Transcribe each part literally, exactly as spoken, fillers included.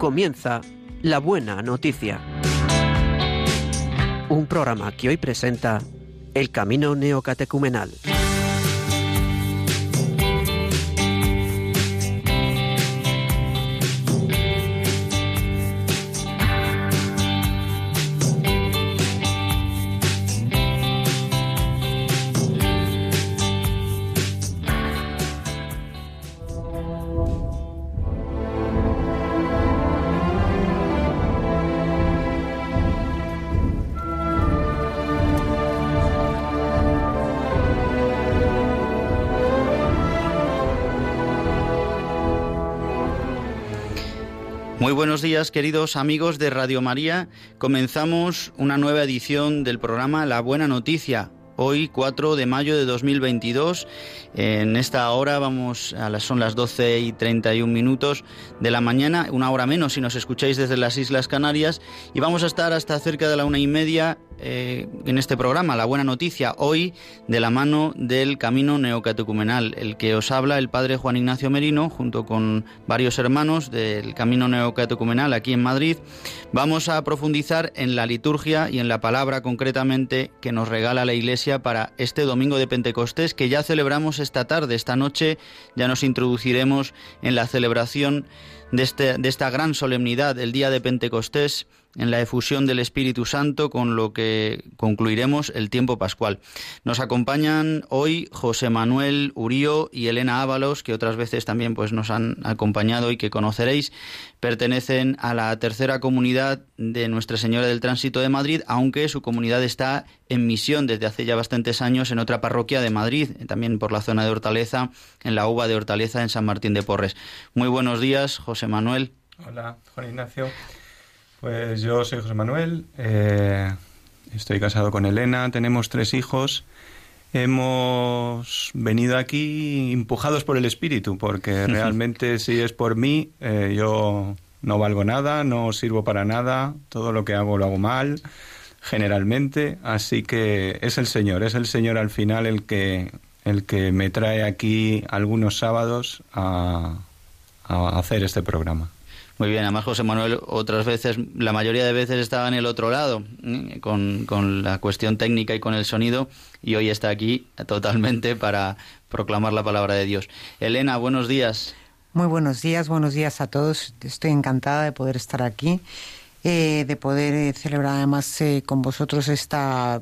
comienza La Buena Noticia. Un programa que hoy presenta El Camino Neocatecumenal. Muy buenos días, queridos amigos de Radio María. Comenzamos una nueva edición del programa La Buena Noticia. Hoy, cuatro de mayo de dos mil veintidós, en esta hora vamos a las, son las doce y treinta y un minutos de la mañana, una hora menos si nos escucháis desde las Islas Canarias, y vamos a estar hasta cerca de la una y media eh, en este programa, La Buena Noticia, hoy de la mano del Camino Neocatecumenal, el que os habla el padre Juan Ignacio Merino, junto con varios hermanos del Camino Neocatecumenal aquí en Madrid. Vamos a profundizar en la liturgia y en la palabra concretamente que nos regala la Iglesia para este domingo de Pentecostés, que ya celebramos esta tarde. Esta noche ya nos introduciremos en la celebración de, este, de esta gran solemnidad, el día de Pentecostés, en la efusión del Espíritu Santo, con lo que concluiremos el tiempo pascual. Nos acompañan hoy José Manuel Urío y Elena Ábalos, que otras veces también pues, nos han acompañado y que conoceréis. Pertenecen a la tercera comunidad de Nuestra Señora del Tránsito de Madrid, aunque su comunidad está en misión desde hace ya bastantes años en otra parroquia de Madrid, también por la zona de Hortaleza, en la uva de Hortaleza, en San Martín de Porres. Muy buenos días, José Manuel. Hola, Juan Ignacio. Pues yo soy José Manuel, eh, estoy casado con Elena, tenemos tres hijos. Hemos venido aquí empujados por el Espíritu, porque realmente si es por mí, eh, yo no valgo nada, no sirvo para nada, todo lo que hago lo hago mal, generalmente, así que es el Señor, es el Señor al final el que, el que me trae aquí algunos sábados a, a hacer este programa. Muy bien, además José Manuel otras veces, la mayoría de veces estaba en el otro lado, ¿eh? con, con la cuestión técnica y con el sonido, y hoy está aquí totalmente para proclamar la palabra de Dios. Elena, buenos días. Muy buenos días, buenos días a todos. Estoy encantada de poder estar aquí, eh, de poder eh, celebrar además eh, con vosotros esta,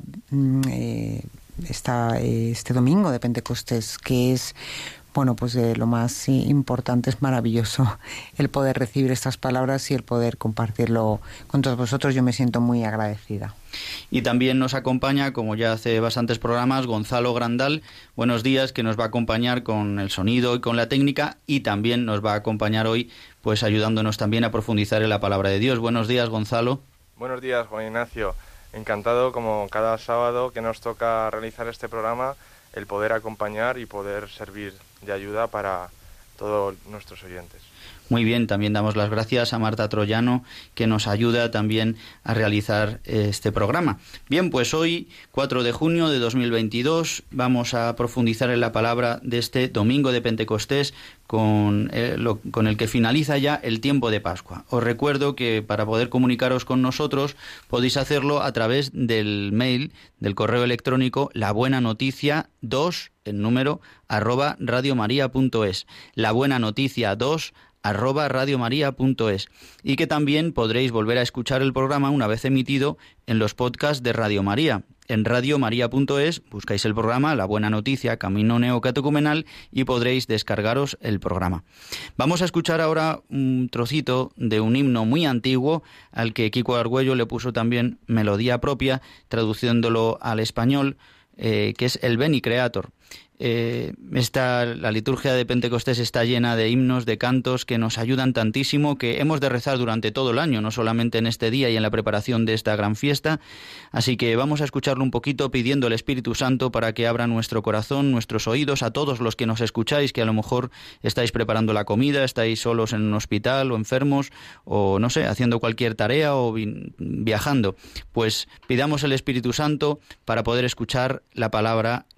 eh, esta, eh, este domingo de Pentecostés, que es... Bueno, pues eh, lo más importante, es maravilloso el poder recibir estas palabras y el poder compartirlo con todos vosotros. Yo me siento muy agradecida. Y también nos acompaña, como ya hace bastantes programas, Gonzalo Grandal. Buenos días, que nos va a acompañar con el sonido y con la técnica, y también nos va a acompañar hoy, pues ayudándonos también a profundizar en la palabra de Dios. Buenos días, Gonzalo. Buenos días, Juan Ignacio. Encantado, como cada sábado que nos toca realizar este programa, el poder acompañar y poder servir de ayuda para todos nuestros oyentes. Muy bien, también damos las gracias a Marta Troyano, que nos ayuda también a realizar este programa. Bien, pues hoy, cuatro de junio de dos mil veintidós, vamos a profundizar en la palabra de este domingo de Pentecostés, con, eh, lo, con el que finaliza ya el tiempo de Pascua. Os recuerdo que para poder comunicaros con nosotros podéis hacerlo a través del mail, del correo electrónico labuenanoticia dos, el número, arroba radiomaria.es. La buena noticia dos, arroba radiomaria.es, y que también podréis volver a escuchar el programa una vez emitido en los podcasts de Radio María. En radiomaria.es buscáis el programa La Buena Noticia, Camino Neocatecumenal, y podréis descargaros el programa. Vamos a escuchar ahora un trocito de un himno muy antiguo al que Kiko Argüello le puso también melodía propia, traduciéndolo al español, eh, que es el Veni Creator. Eh, esta, la liturgia de Pentecostés está llena de himnos, de cantos que nos ayudan tantísimo, que hemos de rezar durante todo el año, no solamente en este día y en la preparación de esta gran fiesta. Así que vamos a escucharlo un poquito, pidiendo al Espíritu Santo para que abra nuestro corazón, nuestros oídos, a todos los que nos escucháis, que a lo mejor estáis preparando la comida, estáis solos en un hospital o enfermos, o no sé, haciendo cualquier tarea o viajando. Pues pidamos el Espíritu Santo para poder escuchar la palabra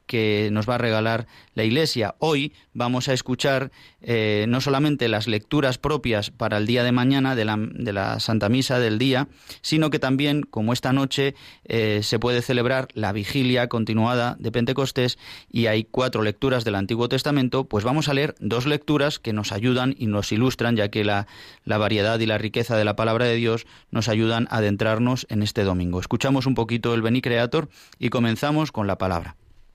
que nos va a regalar la Iglesia. Hoy vamos a escuchar eh, no solamente las lecturas propias para el día de mañana de la, de la Santa Misa del día, sino que también, como esta noche eh, se puede celebrar la vigilia continuada de Pentecostés y hay cuatro lecturas del Antiguo Testamento, pues vamos a leer dos lecturas que nos ayudan y nos ilustran, ya que la, la variedad y la riqueza de la palabra de Dios nos ayudan a adentrarnos en este domingo. Escuchamos un poquito el Veni Creator y comenzamos con la palabra.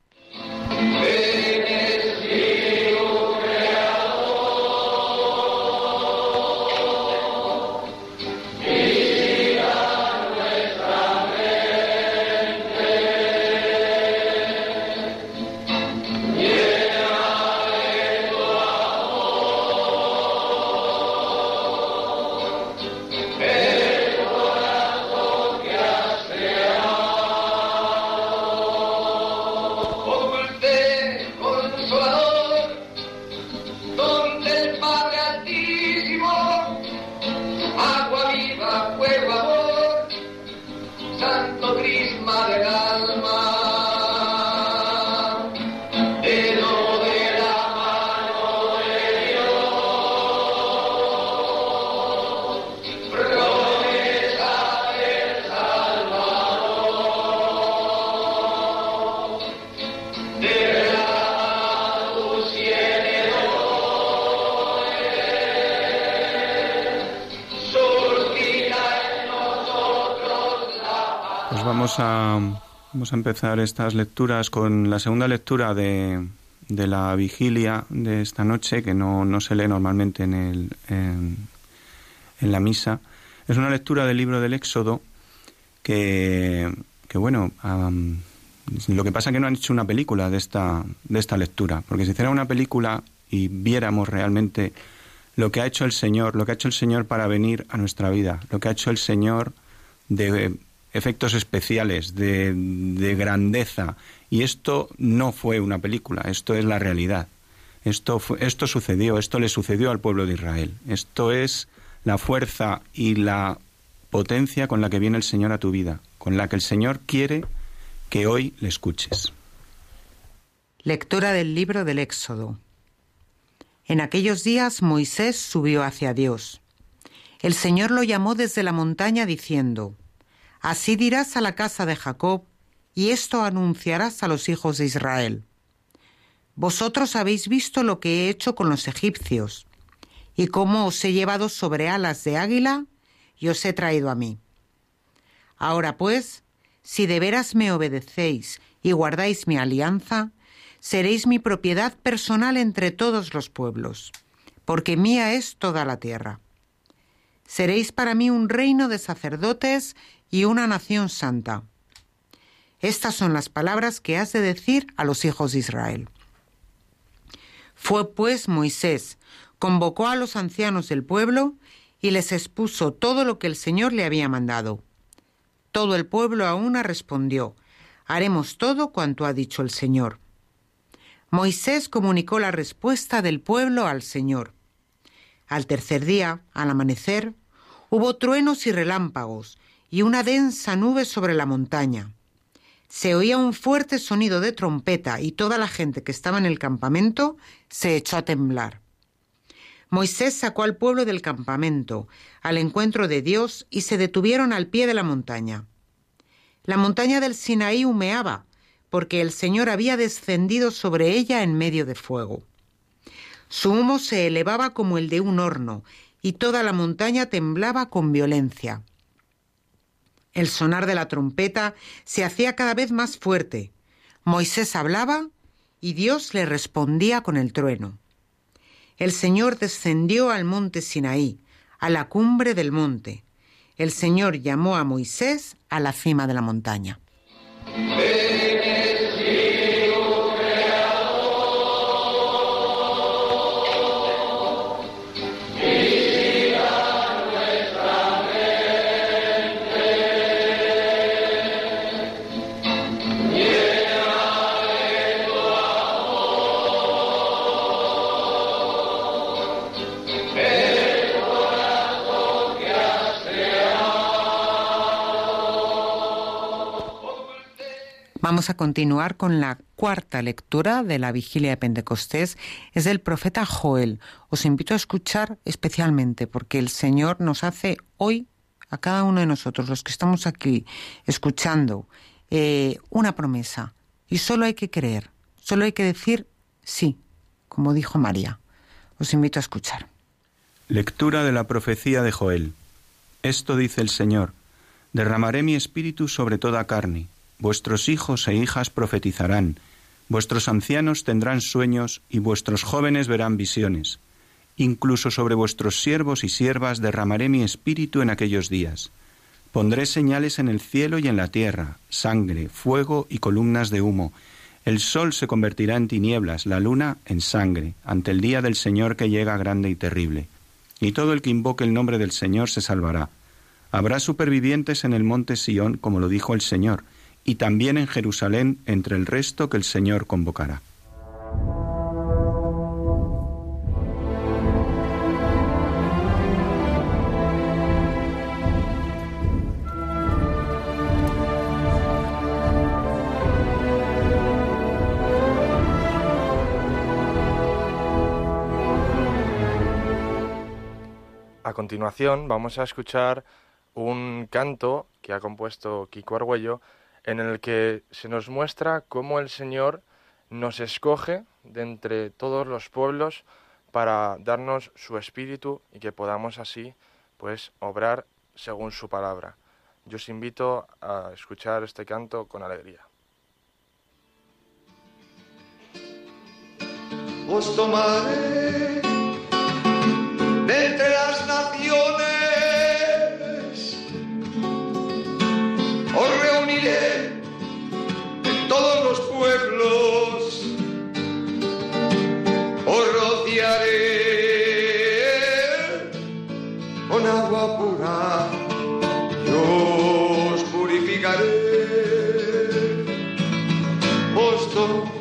Vamos a, vamos a empezar estas lecturas con la segunda lectura de, de la vigilia de esta noche, que no, no se lee normalmente en, el, en, en la misa. Es una lectura del libro del Éxodo que, que bueno, um, lo que pasa es que no han hecho una película de esta, de esta lectura, porque si hiciera una película y viéramos realmente lo que ha hecho el Señor, lo que ha hecho el Señor para venir a nuestra vida, lo que ha hecho el Señor de efectos especiales, de, de grandeza, y esto no fue una película, esto es la realidad. Esto, fue, esto sucedió, esto le sucedió al pueblo de Israel. Esto es la fuerza y la potencia con la que viene el Señor a tu vida, con la que el Señor quiere que hoy le escuches. Lectura del libro del Éxodo. En aquellos días Moisés subió hacia Dios. El Señor lo llamó desde la montaña diciendo: Así dirás a la casa de Jacob, y esto anunciarás a los hijos de Israel. Vosotros habéis visto lo que he hecho con los egipcios, y cómo os he llevado sobre alas de águila, y os he traído a mí. Ahora pues, si de veras me obedecéis y guardáis mi alianza, seréis mi propiedad personal entre todos los pueblos, porque mía es toda la tierra. Seréis para mí un reino de sacerdotes y una nación santa. Estas son las palabras que has de decir a los hijos de Israel. Fue pues Moisés, convocó a los ancianos del pueblo y les expuso todo lo que el Señor le había mandado. Todo el pueblo a una respondió: haremos todo cuanto ha dicho el Señor. Moisés comunicó la respuesta del pueblo al Señor. Al tercer día, al amanecer, hubo truenos y relámpagos, y una densa nube sobre la montaña. Se oía un fuerte sonido de trompeta y toda la gente que estaba en el campamento se echó a temblar. Moisés sacó al pueblo del campamento, al encuentro de Dios, y se detuvieron al pie de la montaña. La montaña del Sinaí humeaba, porque el Señor había descendido sobre ella en medio de fuego. Su humo se elevaba como el de un horno, y toda la montaña temblaba con violencia. El sonar de la trompeta se hacía cada vez más fuerte. Moisés hablaba y Dios le respondía con el trueno. El Señor descendió al monte Sinaí, a la cumbre del monte. El Señor llamó a Moisés a la cima de la montaña. Vamos a continuar con la cuarta lectura de la Vigilia de Pentecostés. Es del profeta Joel. Os invito a escuchar especialmente porque el Señor nos hace hoy, a cada uno de nosotros, los que estamos aquí escuchando, eh, una promesa. Y solo hay que creer, solo hay que decir sí, como dijo María. Os invito a escuchar. Lectura de la profecía de Joel. Esto dice el Señor: derramaré mi espíritu sobre toda carne. Vuestros hijos e hijas profetizarán, vuestros ancianos tendrán sueños y vuestros jóvenes verán visiones. Incluso sobre vuestros siervos y siervas derramaré mi espíritu en aquellos días. Pondré señales en el cielo y en la tierra, sangre, fuego y columnas de humo. El sol se convertirá en tinieblas, la luna en sangre, ante el día del Señor que llega grande y terrible. Y todo el que invoque el nombre del Señor se salvará. Habrá supervivientes en el monte Sión, como lo dijo el Señor, y también en Jerusalén entre el resto que el Señor convocará. A continuación vamos a escuchar un canto que ha compuesto Kiko Argüello, en el que se nos muestra cómo el Señor nos escoge de entre todos los pueblos para darnos su espíritu y que podamos así pues obrar según su palabra. Yo os invito a escuchar este canto con alegría. Os tomaré de entre las naciones, os reuniré en todos los pueblos, os rociaré con agua pura, yo os purificaré, os tomaré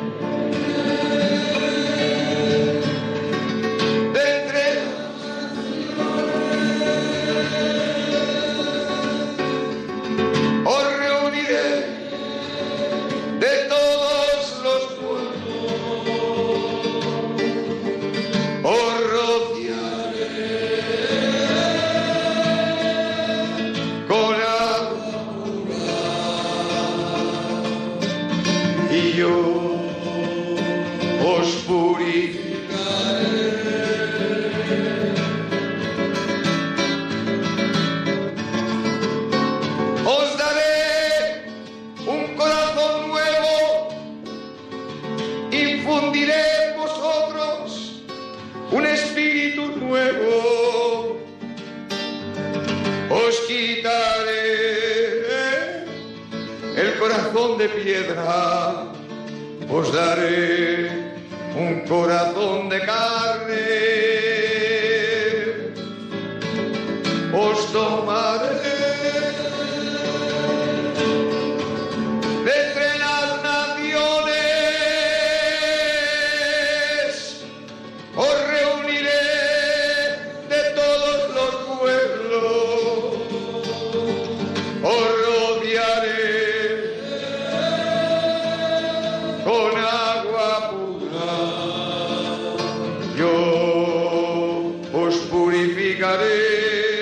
de piedra, os daré un corazón de carne, os tomaré de entre las naciones, os reuniré de todos los pueblos, os rodearé con agua pura, yo os purificaré.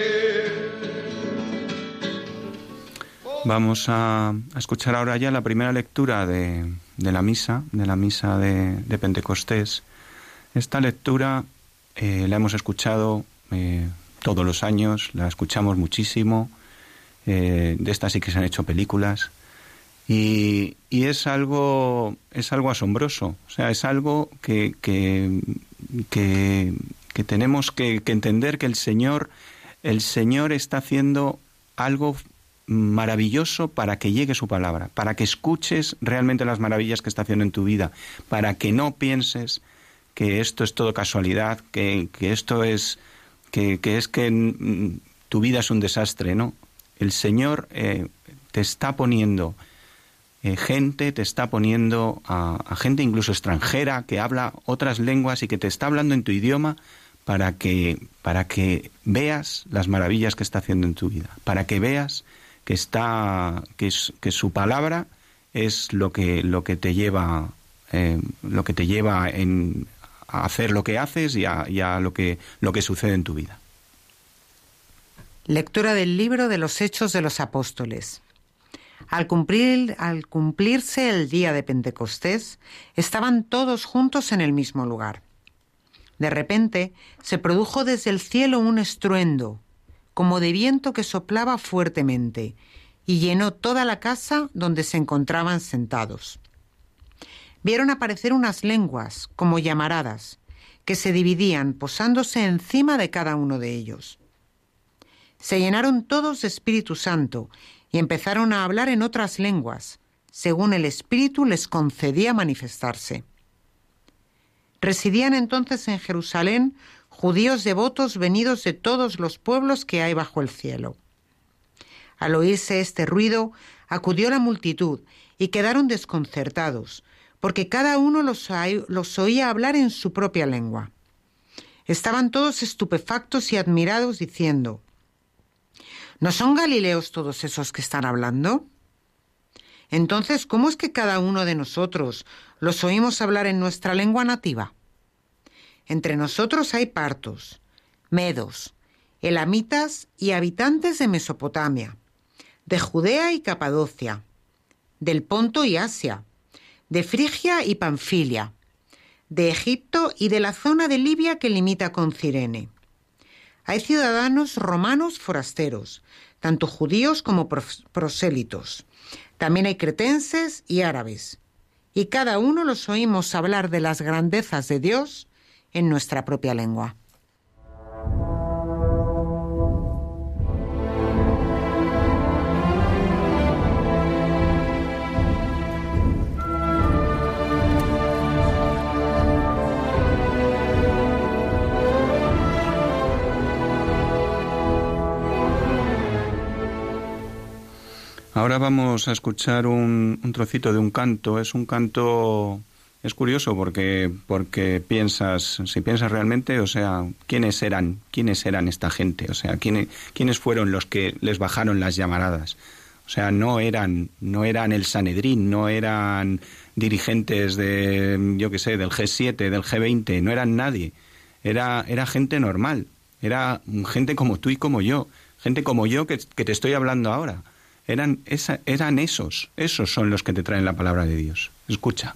Vamos a, a escuchar ahora ya la primera lectura de, de la misa, de la misa de, de Pentecostés. Esta lectura eh, la hemos escuchado eh, todos los años, la escuchamos muchísimo, eh, de esta sí que se han hecho películas. Y, y es algo es algo asombroso, o sea, es algo que que, que, que tenemos que, que entender que el Señor el Señor está haciendo algo maravilloso para que llegue su palabra, para que escuches realmente las maravillas que está haciendo en tu vida, para que no pienses que esto es todo casualidad, que, que esto es que, que es que mm, tu vida es un desastre, ¿no? El Señor eh, te está poniendo eh, gente, te está poniendo a, a gente incluso extranjera que habla otras lenguas y que te está hablando en tu idioma para que, para que veas las maravillas que está haciendo en tu vida, para que veas que está que, es, que su palabra es lo que, lo que te lleva, eh, lo que te lleva en, a hacer lo que haces y a, y a lo que, lo que sucede en tu vida. Lectura del libro de los Hechos de los Apóstoles. Al cumplir, al cumplirse el día de Pentecostés, estaban todos juntos en el mismo lugar. De repente, se produjo desde el cielo un estruendo, como de viento que soplaba fuertemente, y llenó toda la casa donde se encontraban sentados. Vieron aparecer unas lenguas, como llamaradas, que se dividían posándose encima de cada uno de ellos. Se llenaron todos de Espíritu Santo y empezaron a hablar en otras lenguas, según el Espíritu les concedía manifestarse. Residían entonces en Jerusalén judíos devotos venidos de todos los pueblos que hay bajo el cielo. Al oírse este ruido, acudió la multitud y quedaron desconcertados, porque cada uno los, los oía hablar en su propia lengua. Estaban todos estupefactos y admirados, diciendo: ¿no son galileos todos esos que están hablando? Entonces, ¿cómo es que cada uno de nosotros los oímos hablar en nuestra lengua nativa? Entre nosotros hay partos, medos, elamitas y habitantes de Mesopotamia, de Judea y Capadocia, del Ponto y Asia, de Frigia y Panfilia, de Egipto y de la zona de Libia que limita con Cirene. Hay ciudadanos romanos forasteros, tanto judíos como prosélitos. También hay cretenses y árabes. Y cada uno los oímos hablar de las grandezas de Dios en nuestra propia lengua. Ahora vamos a escuchar un, un trocito de un canto. Es un canto, es curioso porque porque piensas, si piensas realmente, o sea, ¿quiénes eran? ¿Quiénes eran esta gente? O sea, ¿quiénes, quiénes fueron los que les bajaron las llamaradas? O sea, no eran, no eran el Sanedrín, no eran dirigentes de, yo qué sé, del G siete, del G veinte, no eran nadie. Era, era gente normal, era gente como tú y como yo, gente como yo que, que te estoy hablando ahora. Eran, esa, eran esos, esos son los que te traen la palabra de Dios. Escucha.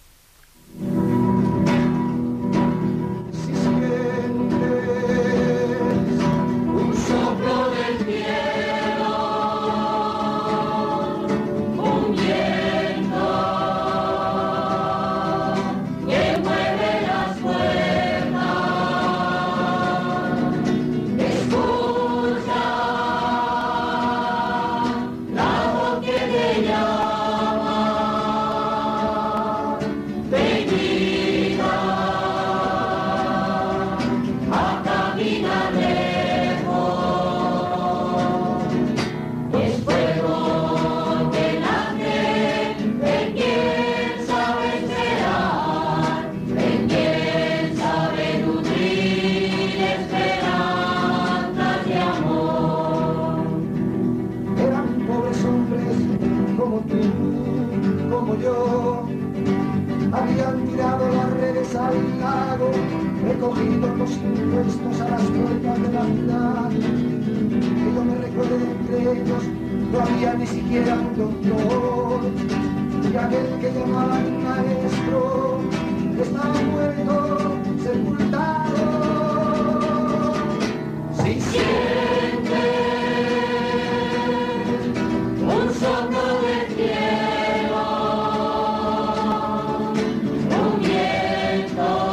Recogidos los impuestos a las puertas de la ciudad, que yo me recuerde entre ellos no había ni siquiera un doctor, y aquel que llamaban maestro estaba muerto, sepultado. Si siente un soplo de cielo, un viento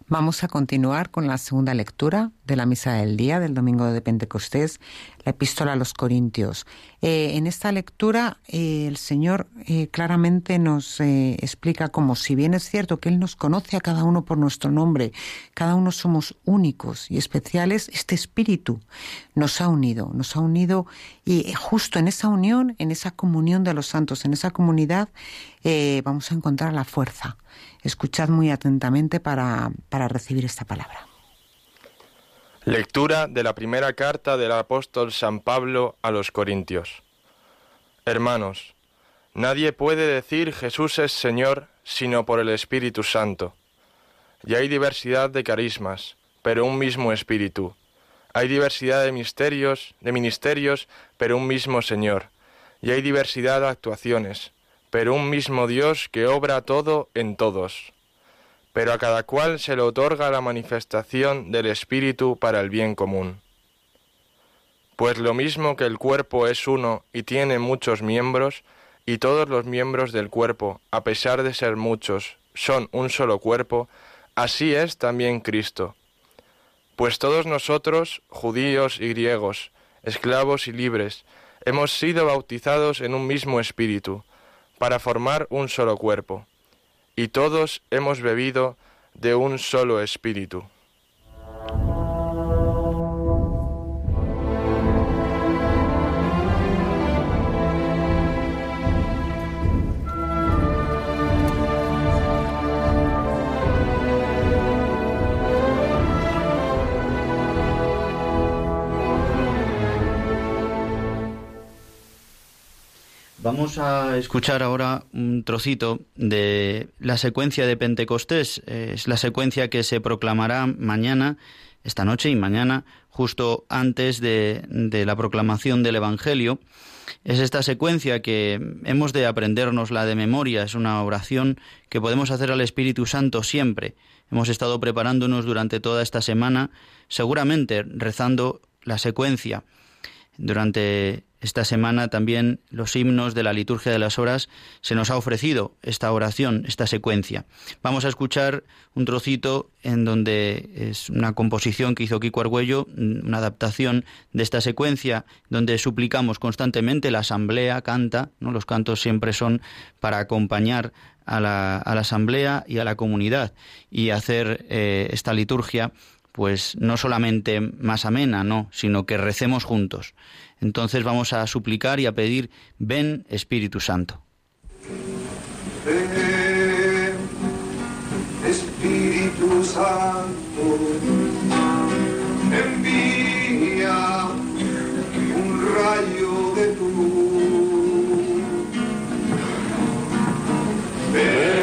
Vamos a continuar con la segunda lectura de la Misa del Día del Domingo de Pentecostés, la Epístola a los Corintios. Eh, en esta lectura eh, el Señor eh, claramente nos eh, explica cómo, si bien es cierto que Él nos conoce a cada uno por nuestro nombre, cada uno somos únicos y especiales, este Espíritu nos ha unido, nos ha unido y justo en esa unión, en esa comunión de los santos, en esa comunidad, eh, vamos a encontrar la fuerza. Escuchad muy atentamente para, para recibir esta palabra. Lectura de la primera carta del apóstol San Pablo a los Corintios. Hermanos, nadie puede decir Jesús es Señor sino por el Espíritu Santo. Y hay diversidad de carismas, pero un mismo Espíritu. Hay diversidad de misterios, de ministerios, pero un mismo Señor. Y hay diversidad de actuaciones, pero un mismo Dios que obra todo en todos. Pero a cada cual se le otorga la manifestación del Espíritu para el bien común. Pues lo mismo que el cuerpo es uno y tiene muchos miembros, y todos los miembros del cuerpo, a pesar de ser muchos, son un solo cuerpo, así es también Cristo. Pues todos nosotros, judíos y griegos, esclavos y libres, hemos sido bautizados en un mismo Espíritu, para formar un solo cuerpo, y todos hemos bebido de un solo Espíritu. Vamos a escuchar ahora un trocito de la secuencia de Pentecostés. Es la secuencia que se proclamará mañana, esta noche y mañana, justo antes de, de la proclamación del Evangelio. Es esta secuencia que hemos de aprendérnosla de memoria. Es una oración que podemos hacer al Espíritu Santo siempre. Hemos estado preparándonos durante toda esta semana, seguramente rezando la secuencia. Durante esta semana también los himnos de la liturgia de las horas se nos ha ofrecido esta oración, esta secuencia. Vamos a escuchar un trocito en donde es una composición que hizo Kiko Argüello, una adaptación de esta secuencia, donde suplicamos constantemente, la asamblea canta, ¿no? Los cantos siempre son para acompañar a la, a la asamblea y a la comunidad y hacer eh, esta liturgia pues no solamente más amena, no, sino que recemos juntos. Entonces vamos a suplicar y a pedir, ven Espíritu Santo. Ven, Espíritu Santo, envía un rayo de tu luz. Ven,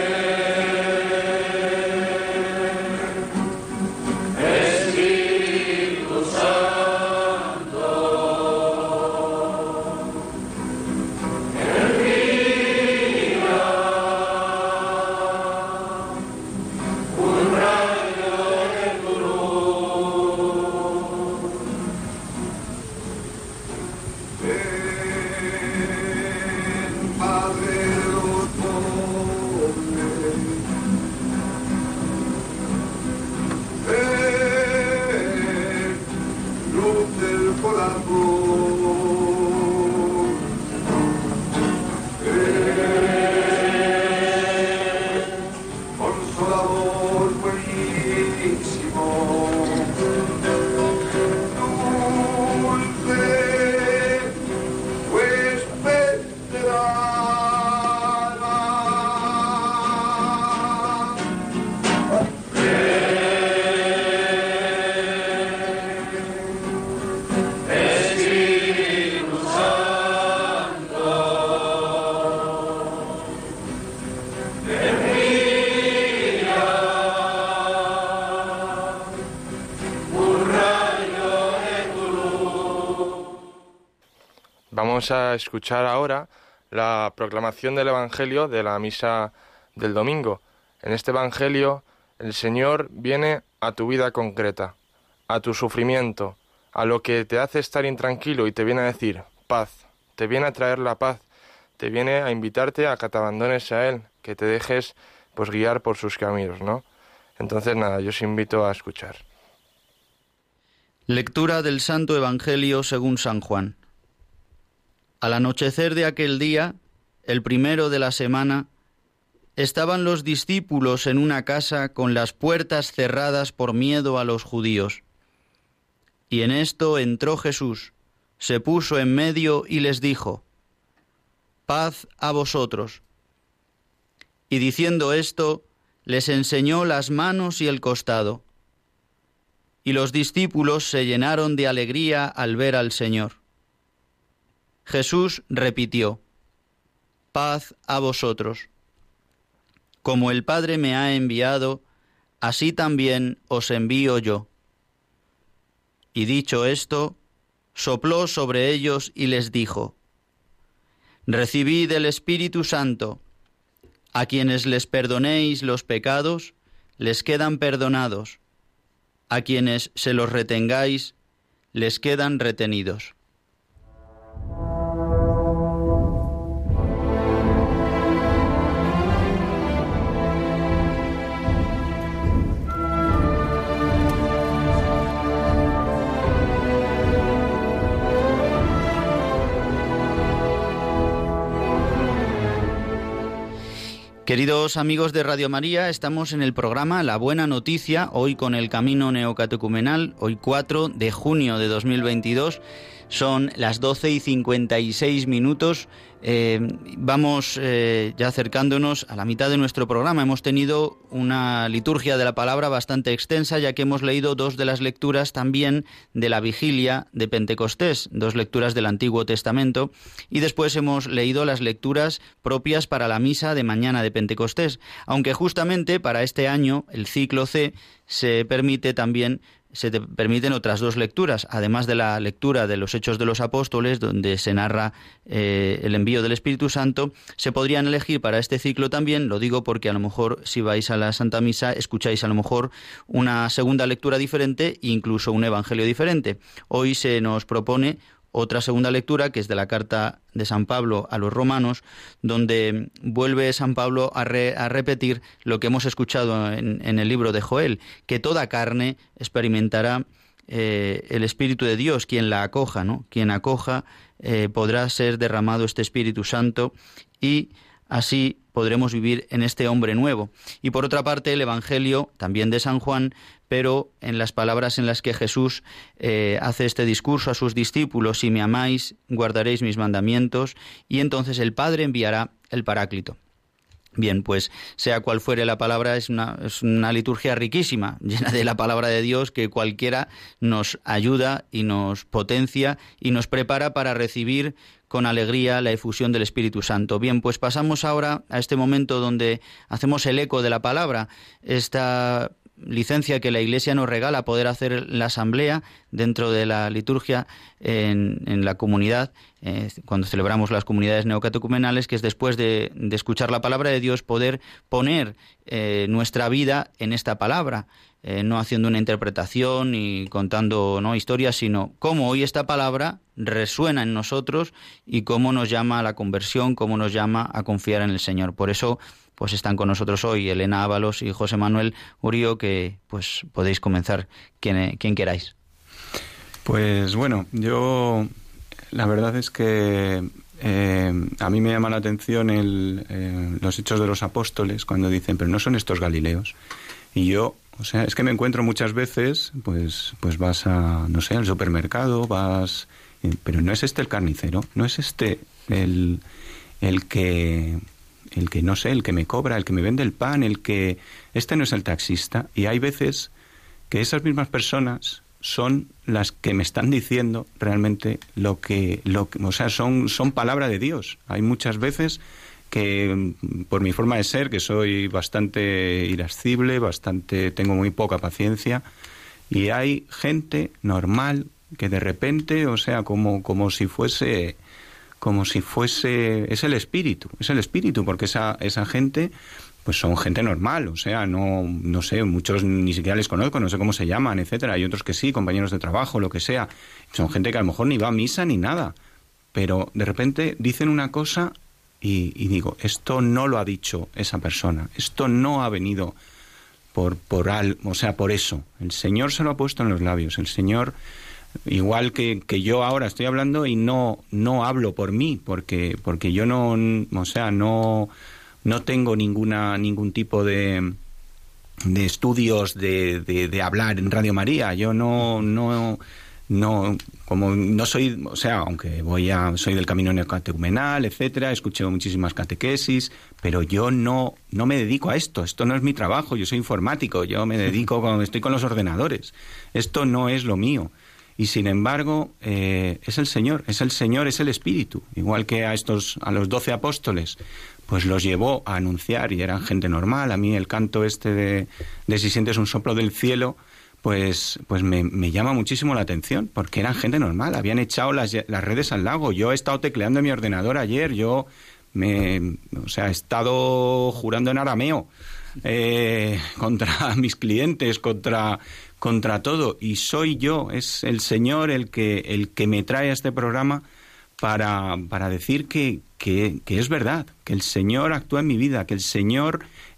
Vamos a escuchar ahora la proclamación del Evangelio de la misa del domingo. En este Evangelio el Señor viene a tu vida concreta, a tu sufrimiento, a lo que te hace estar intranquilo y te viene a decir paz, te viene a traer la paz, te viene a invitarte a que te abandones a Él, que te dejes pues guiar por sus caminos, ¿no? Entonces nada, yo os invito a escuchar. Lectura del Santo Evangelio según San Juan. Al anochecer de aquel día, el primero de la semana, estaban los discípulos en una casa con las puertas cerradas por miedo a los judíos. Y en esto entró Jesús, se puso en medio y les dijo: «Paz a vosotros». Y diciendo esto, les enseñó las manos y el costado. Y los discípulos se llenaron de alegría al ver al Señor. Jesús repitió: «Paz a vosotros. Como el Padre me ha enviado, así también os envío yo». Y dicho esto, sopló sobre ellos y les dijo: «Recibid el Espíritu Santo. A quienes les perdonéis los pecados, les quedan perdonados. A quienes se los retengáis, les quedan retenidos». Queridos amigos de Radio María, estamos en el programa La Buena Noticia, hoy con el Camino Neocatecumenal, hoy cuatro de junio de dos mil veintidós, son las doce y cincuenta y seis minutos, eh, vamos eh, ya acercándonos a la mitad de nuestro programa. Hemos tenido una liturgia de la palabra bastante extensa, ya que hemos leído dos de las lecturas también de la vigilia de Pentecostés, dos lecturas del Antiguo Testamento, y después hemos leído las lecturas propias para la misa de mañana de Pentecostés, aunque justamente para este año, el ciclo C, se permite también se te permiten otras dos lecturas, además de la lectura de los Hechos de los Apóstoles, donde se narra eh, el envío del Espíritu Santo. Se podrían elegir para este ciclo también, lo digo porque a lo mejor si vais a la Santa Misa escucháis a lo mejor una segunda lectura diferente e incluso un evangelio diferente. Hoy se nos propone otra segunda lectura, que es de la carta de San Pablo a los romanos, donde vuelve San Pablo a, re, a repetir lo que hemos escuchado en, en el libro de Joel, que toda carne experimentará eh, el Espíritu de Dios, quien la acoja, ¿no? Quien acoja eh, podrá ser derramado este Espíritu Santo y así podremos vivir en este hombre nuevo. Y por otra parte, el Evangelio, también de San Juan, pero en las palabras en las que Jesús eh, hace este discurso a sus discípulos: si me amáis, guardaréis mis mandamientos, y entonces el Padre enviará el Paráclito. Bien, pues sea cual fuere la palabra, es una, es una liturgia riquísima, llena de la palabra de Dios, que cualquiera nos ayuda y nos potencia y nos prepara para recibir con alegría la efusión del Espíritu Santo. Bien, pues pasamos ahora a este momento donde hacemos el eco de la palabra, esta licencia que la Iglesia nos regala, poder hacer la asamblea dentro de la liturgia en, en la comunidad, eh, cuando celebramos las comunidades neocatecumenales, que es después de, de escuchar la palabra de Dios, poder poner eh, nuestra vida en esta palabra, eh, no haciendo una interpretación y contando no historias, sino cómo hoy esta palabra resuena en nosotros y cómo nos llama a la conversión, cómo nos llama a confiar en el Señor. Por eso pues están con nosotros hoy Elena Ábalos y José Manuel Urío, que pues podéis comenzar quien, quien queráis. Pues bueno, yo la verdad es que eh, a mí me llama la atención el, eh, los Hechos de los Apóstoles, cuando dicen, pero no son estos Galileos. Y yo, o sea, es que me encuentro muchas veces, pues, pues vas a, no sé, al supermercado, vas, eh, pero no es este el carnicero, no es este el, el que... el que, no sé, el que me cobra, el que me vende el pan, el que... Este no es el taxista. Y hay veces que esas mismas personas son las que me están diciendo realmente lo que... Lo que o sea, son, son palabra de Dios. Hay muchas veces que, por mi forma de ser, que soy bastante irascible, bastante... tengo muy poca paciencia, y hay gente normal que de repente, o sea, como, como si fuese... como si fuese... es el espíritu, es el espíritu, porque esa, esa gente, pues son gente normal, o sea, no, no sé, muchos ni siquiera les conozco, no sé cómo se llaman, etcétera, hay otros que sí, compañeros de trabajo, lo que sea, son gente que a lo mejor ni va a misa ni nada, pero de repente dicen una cosa y, y digo, esto no lo ha dicho esa persona, esto no ha venido por, por al, o sea, por eso. El Señor se lo ha puesto en los labios. El Señor, igual que, que yo ahora estoy hablando y no, no hablo por mí, porque, porque yo no, o sea, no, no tengo ninguna, ningún tipo de, de estudios de, de, de hablar en Radio María. Yo no, no, no, como no soy, o sea, aunque voy a, soy del camino neocatecumenal, etcétera, escucho muchísimas catequesis, pero yo no, no me dedico a esto. Esto no es mi trabajo. Yo soy informático. Yo me dedico cuando estoy con los ordenadores. Esto no es lo mío. Y sin embargo, eh, es el Señor, es el Señor, es el Espíritu. Igual que a estos, a los doce apóstoles, pues los llevó a anunciar y eran gente normal. A mí el canto este de, de Si sientes un soplo del cielo, pues, pues me, me llama muchísimo la atención, porque eran gente normal, habían echado las, las redes al lago. Yo he estado tecleando en mi ordenador ayer, yo me, o sea, he estado jurando en arameo eh, contra mis clientes, contra, contra todo, y soy yo, es el Señor el que, el que me trae a este programa para, para decir que, que, que es verdad, que el Señor actúa en mi vida, que el Señor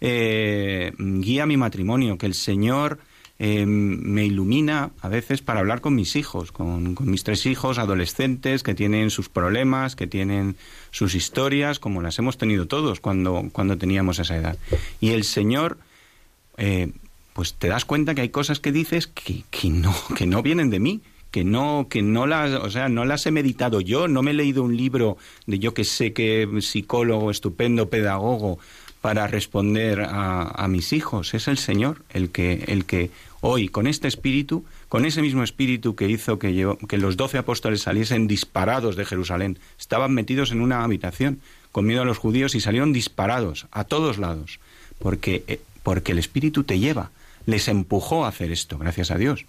eh, guía mi matrimonio, que el Señor Eh, me ilumina a veces para hablar con mis hijos, con, con mis tres hijos adolescentes que tienen sus problemas, que tienen sus historias, como las hemos tenido todos cuando, cuando teníamos esa edad. Y el Señor, eh, pues te das cuenta que hay cosas que dices que, que, no, que no vienen de mí, que no, que no las, o sea, no las he meditado yo, no me he leído un libro de yo que sé qué psicólogo estupendo, pedagogo, para responder a, a mis hijos. Es el Señor el que, el que hoy, con este espíritu, con ese mismo espíritu que hizo que, yo, que los doce apóstoles saliesen disparados de Jerusalén, estaban metidos en una habitación con miedo a los judíos y salieron disparados a todos lados, porque, porque el espíritu te lleva, les empujó a hacer esto, gracias a Dios.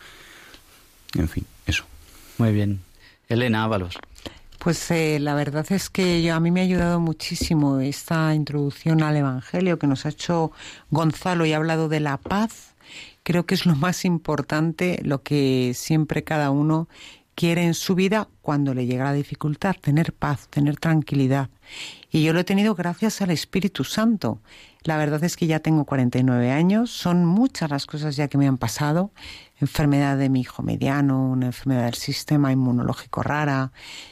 En fin, eso. Muy bien. Elena Ábalos. Pues eh, la verdad es que yo, a mí me ha ayudado muchísimo esta introducción al Evangelio que nos ha hecho Gonzalo, y ha hablado de la paz. Creo que es lo más importante, lo que siempre cada uno quiere en su vida cuando le llega la dificultad, tener paz, tener tranquilidad. Y yo lo he tenido gracias al Espíritu Santo. La verdad es que ya tengo cuarenta y nueve años, son muchas las cosas ya que me han pasado. Enfermedad de mi hijo mediano, una enfermedad del sistema inmunológico rara,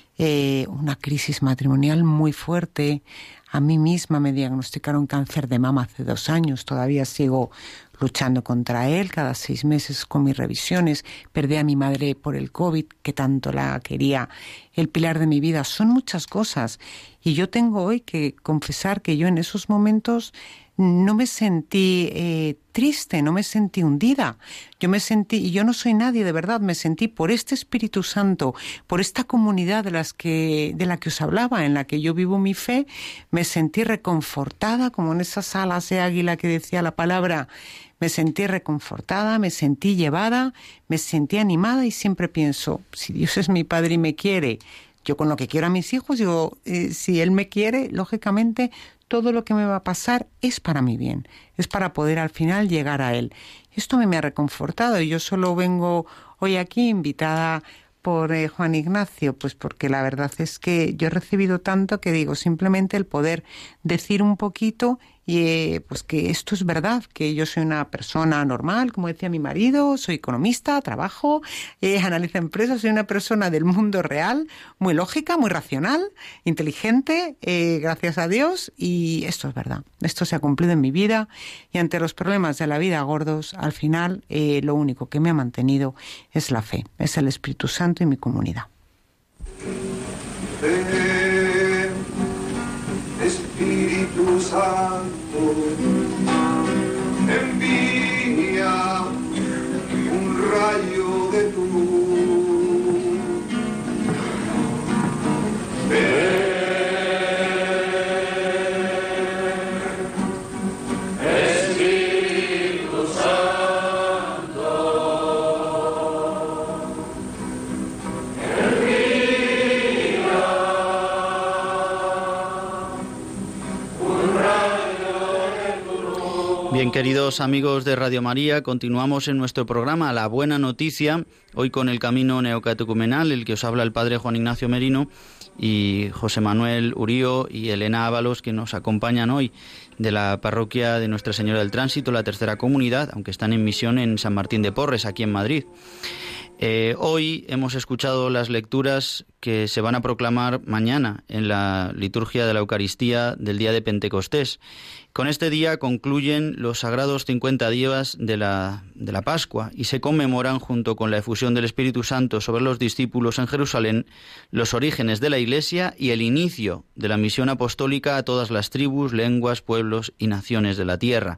Eh, una crisis matrimonial muy fuerte. A mí misma me diagnosticaron cáncer de mama hace dos años. Todavía sigo luchando contra él cada seis meses con mis revisiones. Perdí a mi madre por el COVID, que tanto la quería, el pilar de mi vida. Son muchas cosas. Y yo tengo hoy que confesar que yo en esos momentos no me sentí eh, triste, no me sentí hundida. Yo me sentí, y yo no soy nadie de verdad, me sentí por este Espíritu Santo, por esta comunidad de las que, de la que os hablaba, en la que yo vivo mi fe, me sentí reconfortada, como en esas alas de águila que decía la palabra. Me sentí reconfortada, me sentí llevada, me sentí animada, y siempre pienso, si Dios es mi Padre y me quiere, yo con lo que quiero a mis hijos, digo, eh, si Él me quiere, lógicamente todo lo que me va a pasar es para mi bien, es para poder al final llegar a Él. Esto me, me ha reconfortado, y yo solo vengo hoy aquí invitada por eh, Juan Ignacio, pues porque la verdad es que yo he recibido tanto que digo, simplemente el poder decir un poquito y eh, pues que esto es verdad, que yo soy una persona normal, como decía mi marido, soy economista, trabajo, eh, analizo empresas, soy una persona del mundo real, muy lógica, muy racional, inteligente, eh, gracias a Dios, y esto es verdad, esto se ha cumplido en mi vida, y ante los problemas de la vida gordos, al final eh, lo único que me ha mantenido es la fe, es el Espíritu Santo y mi comunidad. Ven, Espíritu Santo, envía un rayo de tu luz. Ven, Espíritu Santo, envía un rayo de tu luz. Bien, queridos amigos de Radio María, continuamos en nuestro programa La Buena Noticia, hoy con el Camino Neocatecumenal, el que os habla el Padre Juan Ignacio Merino, y José Manuel Urío y Elena Ábalos, que nos acompañan hoy de la parroquia de Nuestra Señora del Tránsito, la Tercera Comunidad, aunque están en misión en San Martín de Porres, aquí en Madrid. Eh, hoy hemos escuchado las lecturas que se van a proclamar mañana en la liturgia de la Eucaristía del día de Pentecostés. Con este día concluyen los sagrados cincuenta días de la, de la Pascua y se conmemoran, junto con la efusión del Espíritu Santo sobre los discípulos en Jerusalén, los orígenes de la Iglesia y el inicio de la misión apostólica a todas las tribus, lenguas, pueblos y naciones de la tierra.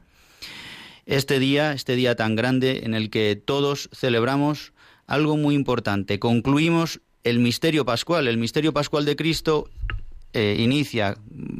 Este día, este día tan grande en el que todos celebramos algo muy importante. Concluimos el misterio pascual. El misterio pascual de Cristo eh, inicia,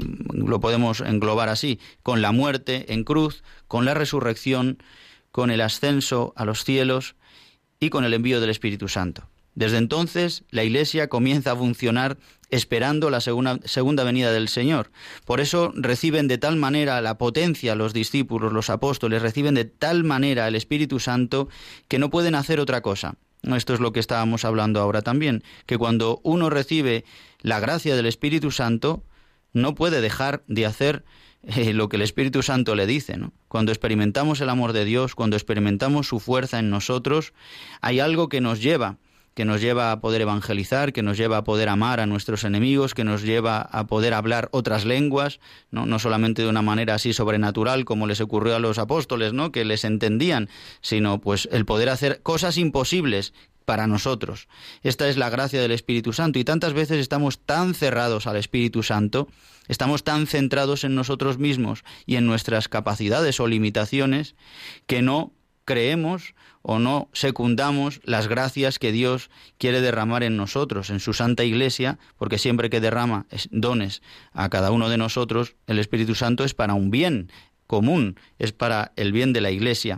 lo podemos englobar así, con la muerte en cruz, con la resurrección, con el ascenso a los cielos y con el envío del Espíritu Santo. Desde entonces, la Iglesia comienza a funcionar esperando la segunda, segunda venida del Señor. Por eso reciben de tal manera la potencia los discípulos, los apóstoles, reciben de tal manera el Espíritu Santo que no pueden hacer otra cosa. Esto es lo que estábamos hablando ahora también, que cuando uno recibe la gracia del Espíritu Santo, no puede dejar de hacer eh, lo que el Espíritu Santo le dice, ¿no? Cuando experimentamos el amor de Dios, cuando experimentamos su fuerza en nosotros, hay algo que nos lleva, que nos lleva a poder evangelizar, que nos lleva a poder amar a nuestros enemigos, que nos lleva a poder hablar otras lenguas, no, no solamente de una manera así sobrenatural como les ocurrió a los apóstoles, ¿no?, que les entendían, sino pues el poder hacer cosas imposibles para nosotros. Esta es la gracia del Espíritu Santo, y tantas veces estamos tan cerrados al Espíritu Santo, estamos tan centrados en nosotros mismos y en nuestras capacidades o limitaciones, que no creemos o no secundamos las gracias que Dios quiere derramar en nosotros, en su Santa Iglesia, porque siempre que derrama dones a cada uno de nosotros, el Espíritu Santo es para un bien común, es para el bien de la Iglesia.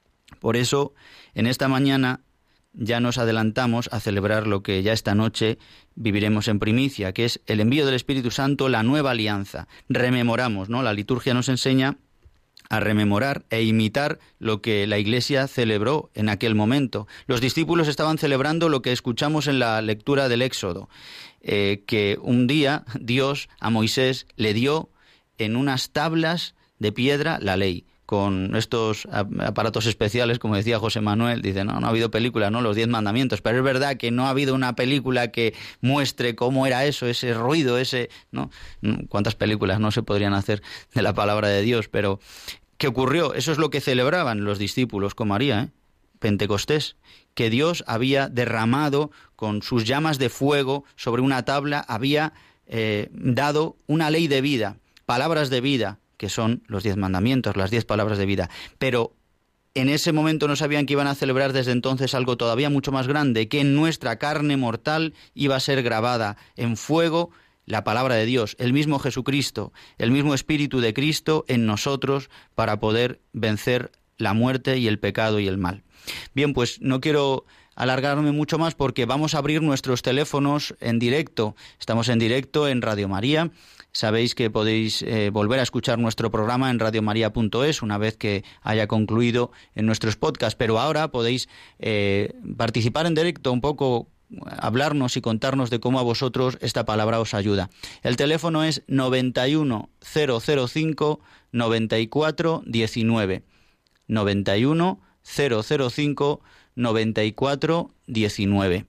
Por eso, en esta mañana ya nos adelantamos a celebrar lo que ya esta noche viviremos en primicia, que es el envío del Espíritu Santo, la nueva alianza. Rememoramos, ¿no? La liturgia nos enseña a rememorar e imitar lo que la Iglesia celebró en aquel momento. Los discípulos estaban celebrando lo que escuchamos en la lectura del Éxodo, eh, que un día Dios a Moisés le dio en unas tablas de piedra la ley, con estos aparatos especiales, como decía José Manuel. Dice, no, no ha habido película, ¿no?, los diez mandamientos, pero es verdad que no ha habido una película que muestre cómo era eso, ese ruido, ese, ¿no? ¿Cuántas películas no se podrían hacer de la palabra de Dios? Pero ¿qué ocurrió? Eso es lo que celebraban los discípulos con María, ¿eh? Pentecostés, que Dios había derramado con sus llamas de fuego sobre una tabla, había eh, dado una ley de vida, palabras de vida, que son los diez mandamientos, las diez palabras de vida. Pero en ese momento no sabían que iban a celebrar desde entonces algo todavía mucho más grande, que en nuestra carne mortal iba a ser grabada en fuego la palabra de Dios, el mismo Jesucristo, el mismo Espíritu de Cristo en nosotros, para poder vencer la muerte y el pecado y el mal. Bien, pues no quiero alargarme mucho más, porque vamos a abrir nuestros teléfonos en directo. Estamos en directo en Radio María. Sabéis que podéis eh, volver a escuchar nuestro programa en radio maría punto es una vez que haya concluido en nuestros podcasts, pero ahora podéis eh, participar en directo, un poco hablarnos y contarnos de cómo a vosotros esta palabra os ayuda. El teléfono es noventa y uno, cero cero cinco, noventa y cuatro, diecinueve. noventa y uno, cero cero cinco, noventa y cuatro, diecinueve.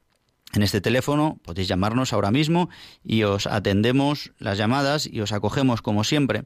En este teléfono podéis llamarnos ahora mismo y os atendemos las llamadas y os acogemos como siempre.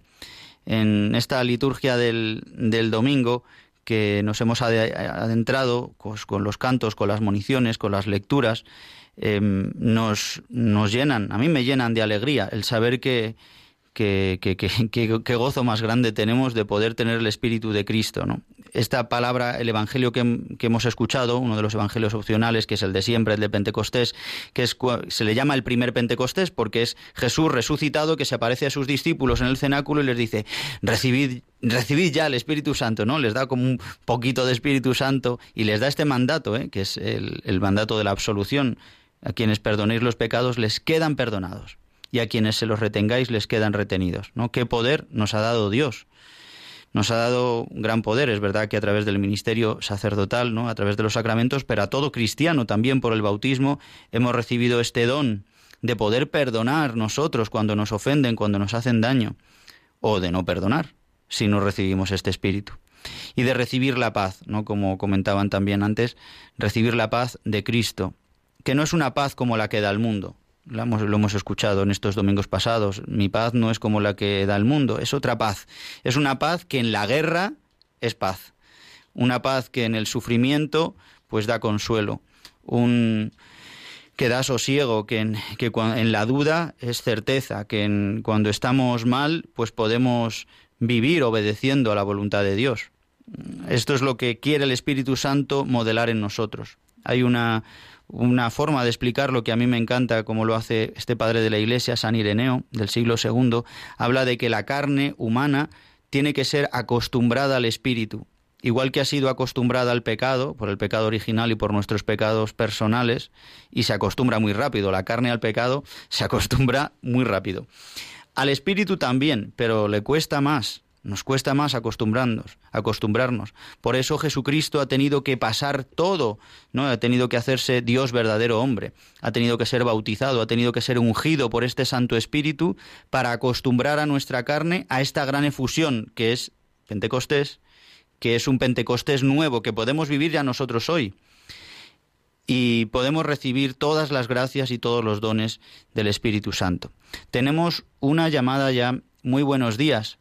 En esta liturgia del, del domingo, que nos hemos adentrado pues, con los cantos, con las moniciones, con las lecturas, eh, nos, nos llenan, a mí me llenan de alegría el saber que, que, que, que, que, que gozo más grande tenemos de poder tener el Espíritu de Cristo, ¿no? Esta palabra, el evangelio que, que hemos escuchado, uno de los evangelios opcionales, que es el de siempre, el de Pentecostés, que es, se le llama el primer Pentecostés porque es Jesús resucitado, que se aparece a sus discípulos en el cenáculo y les dice, recibid, recibid ya el Espíritu Santo, ¿no? Les da como un poquito de Espíritu Santo y les da este mandato, ¿eh? Que es el, el mandato de la absolución. A quienes perdonéis los pecados les quedan perdonados, y a quienes se los retengáis les quedan retenidos, ¿no? ¿Qué poder nos ha dado Dios? Nos ha dado un gran poder, es verdad que a través del ministerio sacerdotal, ¿no?, a través de los sacramentos, pero a todo cristiano también por el bautismo hemos recibido este don de poder perdonar nosotros cuando nos ofenden, cuando nos hacen daño, o de no perdonar si no recibimos este espíritu. Y de recibir la paz, ¿no? Como comentaban también antes, recibir la paz de Cristo, que no es una paz como la que da el mundo. Lo hemos, lo hemos escuchado en estos domingos pasados. Mi paz no es como la que da el mundo, es otra paz. Es una paz que en la guerra es paz. Una paz que en el sufrimiento pues da consuelo. Un que da sosiego, que en, que en la duda es certeza, que en, cuando estamos mal pues podemos vivir obedeciendo a la voluntad de Dios. Esto es lo que quiere el Espíritu Santo modelar en nosotros. Hay una, una forma de explicarlo que a mí me encanta, como lo hace este padre de la Iglesia, San Ireneo, del siglo segundo. Habla de que la carne humana tiene que ser acostumbrada al Espíritu. Igual que ha sido acostumbrada al pecado, por el pecado original y por nuestros pecados personales, y se acostumbra muy rápido. La carne al pecado se acostumbra muy rápido. Al Espíritu también, pero le cuesta más. Nos cuesta más acostumbrarnos, acostumbrarnos. Por eso Jesucristo ha tenido que pasar todo, ¿no? Ha tenido que hacerse Dios verdadero hombre, ha tenido que ser bautizado, ha tenido que ser ungido por este Santo Espíritu para acostumbrar a nuestra carne a esta gran efusión que es Pentecostés, que es un Pentecostés nuevo que podemos vivir ya nosotros hoy. Y podemos recibir todas las gracias y todos los dones del Espíritu Santo. Tenemos una llamada ya. Muy buenos días.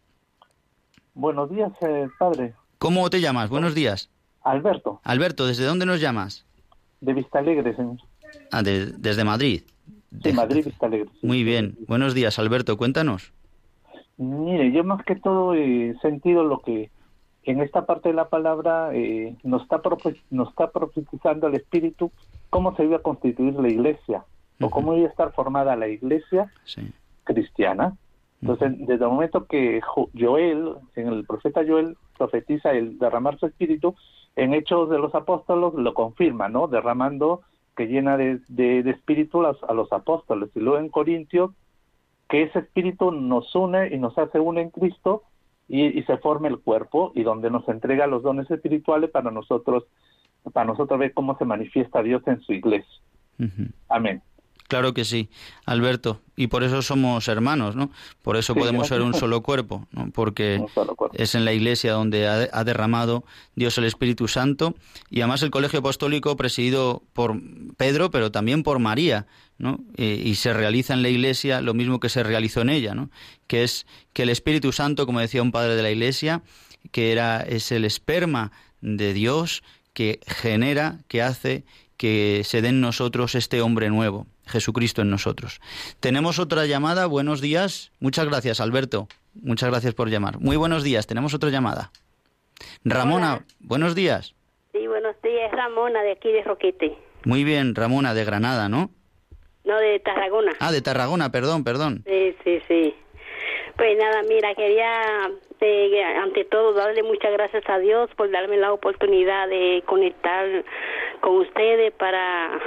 Buenos días, eh, padre. ¿Cómo te llamas? Buenos días. Alberto. Alberto, ¿desde dónde nos llamas? De Vistalegre, señor. Ah, de, desde Madrid. De Madrid, Vistalegre. Sí. Muy bien. Buenos días, Alberto. Cuéntanos. Mire, yo más que todo he sentido lo que en esta parte de la palabra eh, nos está profe- nos está profetizando el Espíritu cómo se iba a constituir la Iglesia, uh-huh. o cómo iba a estar formada la Iglesia sí. cristiana. Entonces, uh-huh. desde el momento que Joel, en el profeta Joel, profetiza el derramar su Espíritu, en Hechos de los Apóstoles lo confirma, ¿no? Derramando, que llena de, de, de Espíritu a los, a los apóstoles. Y luego en Corintios, que ese Espíritu nos une y nos hace uno en Cristo, y, y se forma el cuerpo, y donde nos entrega los dones espirituales para nosotros, para nosotros ver cómo se manifiesta Dios en su Iglesia. Uh-huh. Amén. Claro que sí, Alberto, y por eso somos hermanos, ¿no? Por eso sí, podemos ser un solo cuerpo, ¿no? Porque cuerpo. Es en la Iglesia donde ha, ha derramado Dios el Espíritu Santo, y además el Colegio Apostólico presidido por Pedro, pero también por María, ¿no? Eh, y se realiza en la Iglesia lo mismo que se realizó en ella, ¿no? Que es que el Espíritu Santo, como decía un padre de la Iglesia, que era es el esperma de Dios que genera, que hace que se dé en nosotros este hombre nuevo, Jesucristo en nosotros. Tenemos otra llamada. Buenos días. Muchas gracias, Alberto. Muchas gracias por llamar. Muy buenos días. Tenemos otra llamada. Ramona, hola. Buenos días. Sí, buenos días. Ramona, de aquí de Roquete. Muy bien, Ramona, de Granada, ¿no? No, de Tarragona. Ah, de Tarragona, perdón, perdón. Sí, sí, sí. Pues nada, mira, quería eh, ante todo darle muchas gracias a Dios por darme la oportunidad de conectar con ustedes para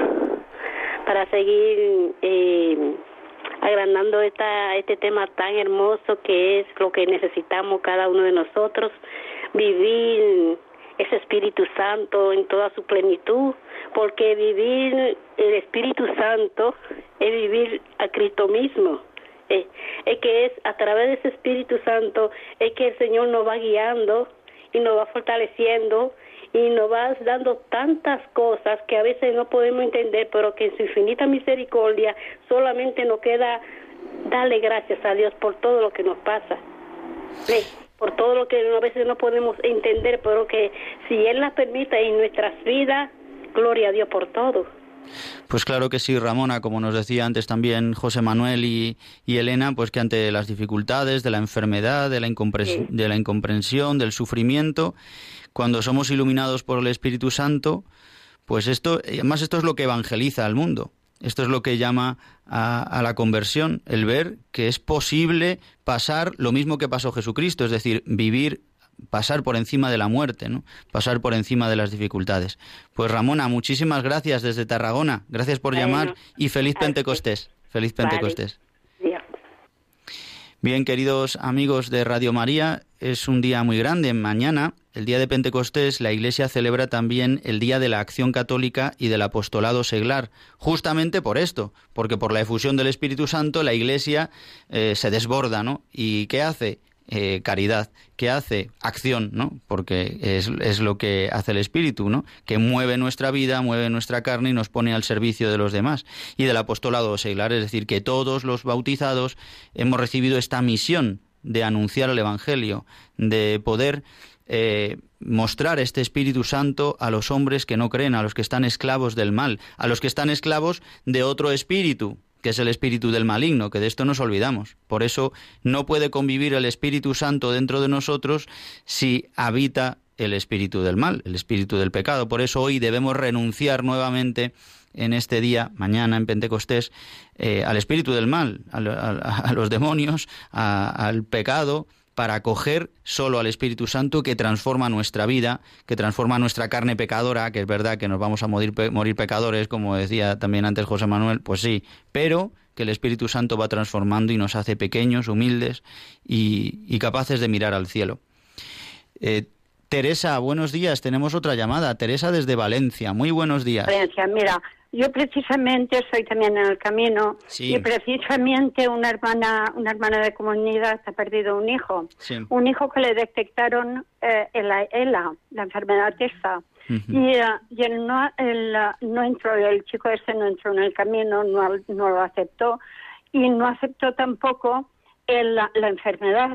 para seguir eh, agrandando esta este tema tan hermoso que es lo que necesitamos cada uno de nosotros, vivir ese Espíritu Santo en toda su plenitud, porque vivir el Espíritu Santo es vivir a Cristo mismo. Eh, es que es a través de ese Espíritu Santo es que el Señor nos va guiando y nos va fortaleciendo y nos va dando tantas cosas que a veces no podemos entender, pero que en su infinita misericordia solamente nos queda darle gracias a Dios por todo lo que nos pasa, ¿sí? Por todo lo que a veces no podemos entender, pero que si Él las permite en nuestras vidas, gloria a Dios por todo. Pues claro que sí, Ramona, como nos decía antes también José Manuel y, y Elena, pues que ante las dificultades de la enfermedad, de la, incompres- sí. de la incomprensión, del sufrimiento, cuando somos iluminados por el Espíritu Santo, pues esto, además esto es lo que evangeliza al mundo. Esto es lo que llama a, a la conversión, el ver que es posible pasar lo mismo que pasó Jesucristo, es decir, vivir, pasar por encima de la muerte, ¿no? Pasar por encima de las dificultades. Pues Ramona, muchísimas gracias desde Tarragona, gracias por bueno, llamar y feliz Pentecostés, feliz Pentecostés. Vale. Bien, queridos amigos de Radio María, es un día muy grande. Mañana, el día de Pentecostés, la Iglesia celebra también el Día de la Acción Católica y del Apostolado Seglar, justamente por esto, porque por la efusión del Espíritu Santo la Iglesia eh, se desborda, ¿no? ¿Y qué hace? Eh, caridad. ¿Qué hace? Acción, ¿no? Porque es, es lo que hace el Espíritu, ¿no? Que mueve nuestra vida, mueve nuestra carne y nos pone al servicio de los demás. Y del apostolado seglar, es decir, que todos los bautizados hemos recibido esta misión de anunciar el Evangelio, de poder eh, mostrar este Espíritu Santo a los hombres que no creen, a los que están esclavos del mal, a los que están esclavos de otro espíritu, que es el espíritu del maligno, que de esto nos olvidamos. Por eso no puede convivir el Espíritu Santo dentro de nosotros si habita el espíritu del mal, el espíritu del pecado. Por eso hoy debemos renunciar nuevamente en este día, mañana en Pentecostés, eh, al espíritu del mal, a, a, a los demonios, a, al pecado, para acoger solo al Espíritu Santo que transforma nuestra vida, que transforma nuestra carne pecadora, que es verdad que nos vamos a morir, pe- morir pecadores, como decía también antes José Manuel, pues sí, pero que el Espíritu Santo va transformando y nos hace pequeños, humildes y, y capaces de mirar al cielo. Eh, Teresa, buenos días, tenemos otra llamada. Teresa desde Valencia, muy buenos días. Valencia, mira, yo precisamente estoy también en el camino sí. y precisamente una hermana una hermana de comunidad ha perdido un hijo, sí. un hijo que le detectaron eh, el ELA, la enfermedad esta. Uh-huh. Y, uh, y él no, él, uh, no entró, el chico este no entró en el camino, no, no lo aceptó y no aceptó tampoco el, la, la enfermedad.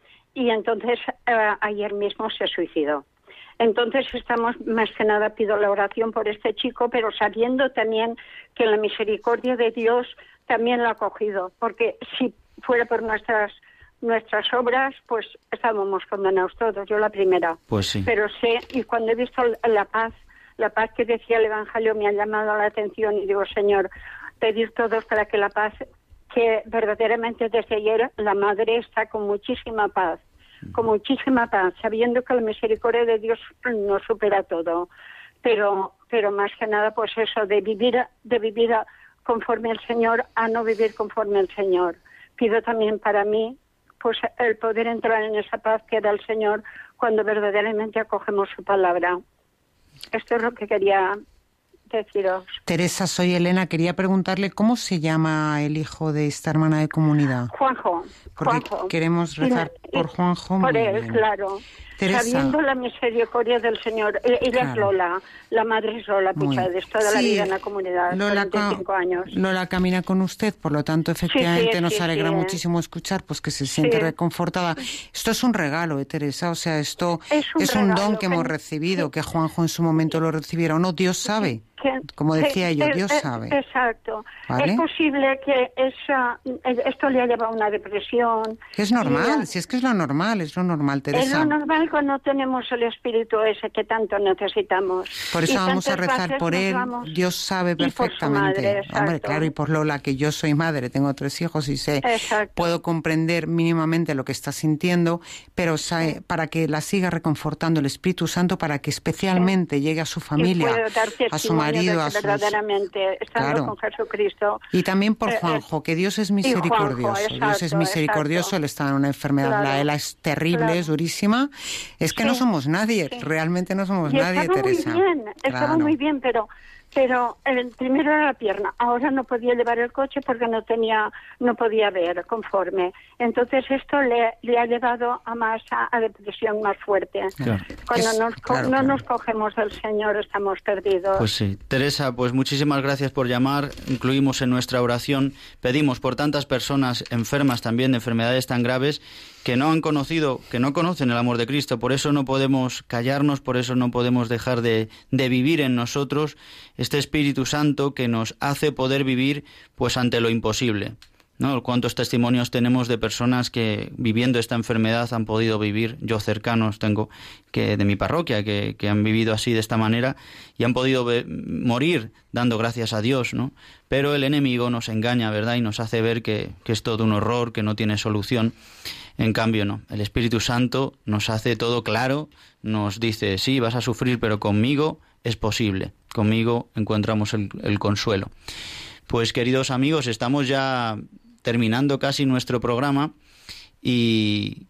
Y entonces uh, ayer mismo se suicidó. Entonces estamos, más que nada pido la oración por este chico, pero sabiendo también que la misericordia de Dios también lo ha acogido, porque si fuera por nuestras nuestras obras, pues estábamos condenados todos, yo la primera. Pues sí. Pero sé, y cuando he visto la paz, la paz que decía el Evangelio me ha llamado la atención y digo, Señor, pedir todos para que la paz, que verdaderamente desde ayer la madre está con muchísima paz, con muchísima paz, sabiendo que la misericordia de Dios nos supera todo, pero pero más que nada pues eso de vivir de vivir conforme al Señor a no vivir conforme al Señor. Pido también para mí pues el poder entrar en esa paz que da el Señor cuando verdaderamente acogemos su palabra. Esto es lo que quería deciros. Teresa, soy Elena. Quería preguntarle cómo se llama el hijo de esta hermana de comunidad. Juanjo. Porque Juanjo. queremos rezar y, por Juanjo. Por muy él, bien. claro. Teresa. Sabiendo la misericordia del Señor. Ella Claro. es Lola, la madre es Lola Puchades, toda la Sí, vida en la comunidad, Lola, cuarenta y cinco años. Lola camina con usted, por lo tanto, efectivamente Sí, sí, nos sí, alegra sí. muchísimo escuchar pues que se siente Sí. reconfortada. Esto es un regalo, ¿eh, Teresa? O sea, esto Es un un regalo don que que- hemos recibido, que Juanjo en su momento lo recibiera o no, Dios sabe. Que- Como que- decía yo, eh, Dios eh, sabe. Exacto. ¿Vale? Es posible que esa, esto le ha llevado a una depresión. Que es normal, y, si es que es lo normal, es lo normal, es Teresa. lo normal cuando tenemos el espíritu ese que tanto necesitamos. Por eso Y vamos a tantas rezar veces por nos él, vamos- Dios sabe y por su perfectamente. madre, Hombre, exacto. claro, y por Lola, que yo soy madre, tengo tres hijos y sé, Exacto. puedo comprender mínimamente lo que está sintiendo, pero sabe, para que la siga reconfortando el Espíritu Santo, para que especialmente llegue a su Y familia, puedo dar a su testimonio marido, de que a sus... verdaderamente estando Claro. con Jesucristo. Y también por Eh, eh, Juanjo, que Dios es y Juanjo, misericordioso. Dios es exacto, misericordioso, exacto. él está en una enfermedad, Claro, la ELA es terrible, claro. es durísima. Es que no Sí, somos nadie, sí. realmente no somos Y nadie, estaba Teresa. muy bien, estaba Claro. muy bien, pero pero el primero era la pierna, ahora no podía llevar el coche porque no tenía, no podía ver conforme. Entonces esto le, le ha llevado a más a, a depresión más fuerte. Claro. Cuando Es- nos, co- claro, no claro. nos cogemos del Señor estamos perdidos. Pues sí. Teresa, pues muchísimas gracias por llamar. Incluimos en nuestra oración, pedimos por tantas personas enfermas también de enfermedades tan graves que no han conocido, que no conocen el amor de Cristo. Por eso no podemos callarnos, por eso no podemos dejar de, de vivir en nosotros este Espíritu Santo que nos hace poder vivir pues ante lo imposible, ¿no? Cuántos testimonios tenemos de personas que viviendo esta enfermedad han podido vivir, yo cercanos tengo que de mi parroquia que, que han vivido así de esta manera y han podido ve- morir dando gracias a Dios, ¿no? Pero el enemigo nos engaña, ¿verdad? Y nos hace ver que, que es todo un horror, que no tiene solución. En cambio no, el Espíritu Santo nos hace todo claro, nos dice, sí, vas a sufrir, pero conmigo es posible, conmigo encontramos el, el consuelo. Pues queridos amigos, estamos ya terminando casi nuestro programa y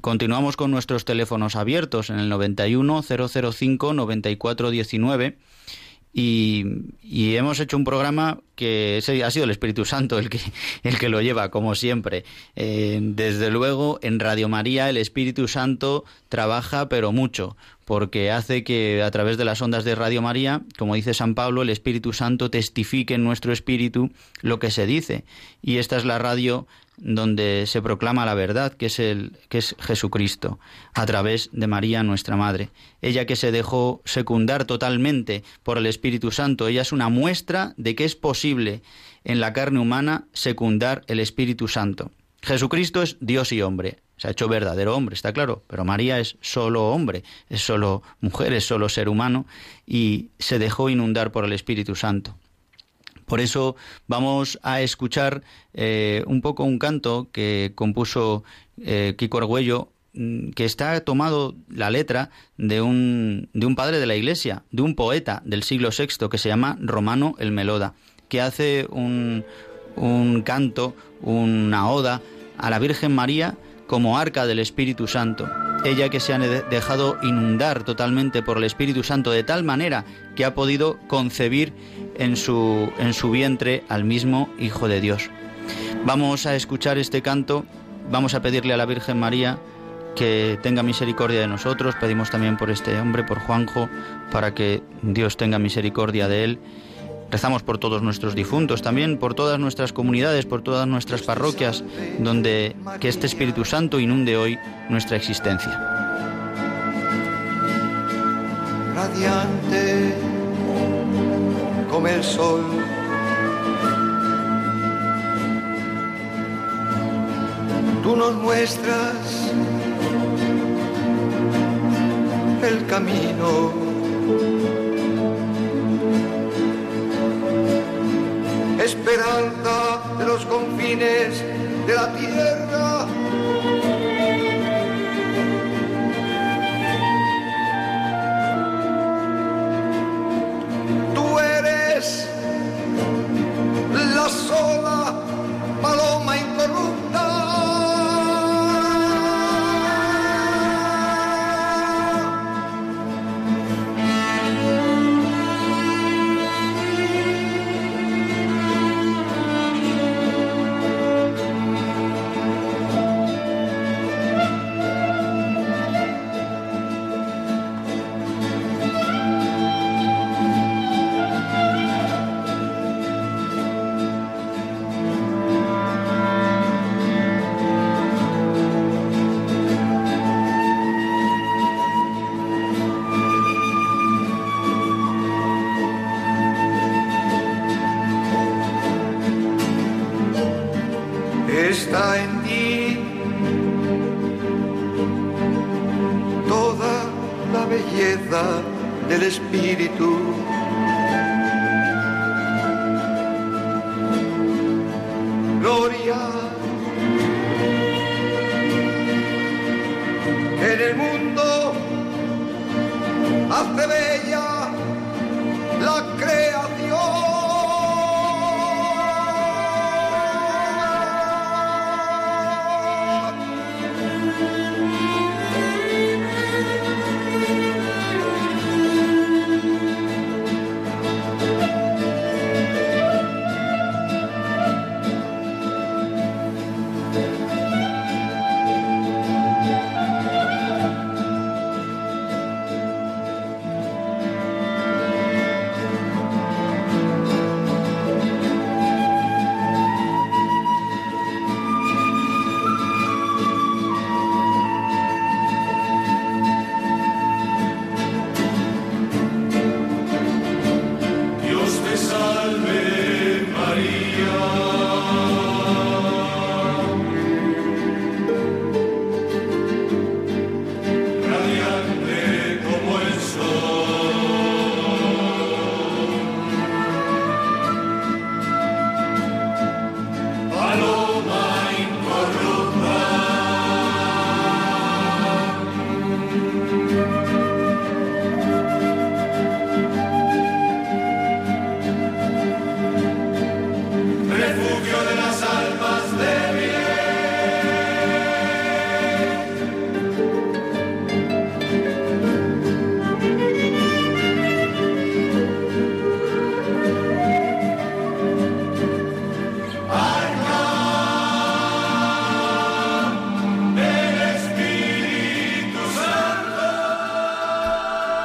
continuamos con nuestros teléfonos abiertos en el noventa y uno, cero cero cinco, noventa y cuatro diecinueve. Y, y hemos hecho un programa que ese ha sido el Espíritu Santo el que, el que lo lleva, como siempre. Eh, desde luego, en Radio María el Espíritu Santo trabaja, pero mucho, porque hace que a través de las ondas de Radio María, como dice San Pablo, el Espíritu Santo testifique en nuestro espíritu lo que se dice. Y esta es la radio donde se proclama la verdad, que es el que es Jesucristo, a través de María, nuestra Madre. Ella que se dejó secundar totalmente por el Espíritu Santo, ella es una muestra de que es posible en la carne humana secundar el Espíritu Santo. Jesucristo es Dios y hombre, se ha hecho verdadero hombre, está claro, pero María es solo hombre, es solo mujer, es solo ser humano, y se dejó inundar por el Espíritu Santo. Por eso vamos a escuchar eh, un poco un canto que compuso eh, Kiko Argüello, que está tomado la letra de un, de un padre de la Iglesia, de un poeta del siglo sexto que se llama Romano el Meloda, que hace un, un canto, una oda a la Virgen María como arca del Espíritu Santo. Ella que se ha dejado inundar totalmente por el Espíritu Santo de tal manera que ha podido concebir en su, en su vientre al mismo Hijo de Dios. Vamos a escuchar este canto, vamos a pedirle a la Virgen María que tenga misericordia de nosotros. Pedimos también por este hombre, por Juanjo, para que Dios tenga misericordia de él. Rezamos por todos nuestros difuntos, también por todas nuestras comunidades, por todas nuestras parroquias, donde que este Espíritu Santo inunde hoy nuestra existencia. Radiante como el sol, tú nos muestras el camino, esperanza de los confines de la tierra. Tú eres la sola paloma incorrupta. Está en ti toda la belleza del espíritu. Gloria en el mundo hace bella la creación.